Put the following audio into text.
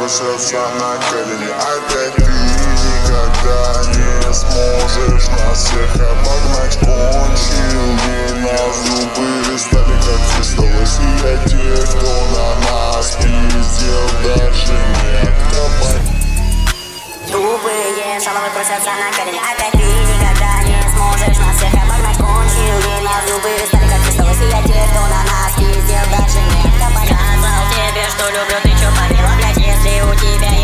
бросятся на колени. Опять ты никогда не сможешь нас всех обогнать. Кончил день, на зубы стали как осталось. И от тех, кто на нас пиздел, даже не откопать. Тупые шаловы бросятся на колени. Опять ты никогда не сможешь нас всех обогнать. Кончил день, на зубы стали как осталось. И от тех, кто на нас пиздел, даже не откопать. Сказал тебе, что люблю, ты чё поняла, блядь, если у тебя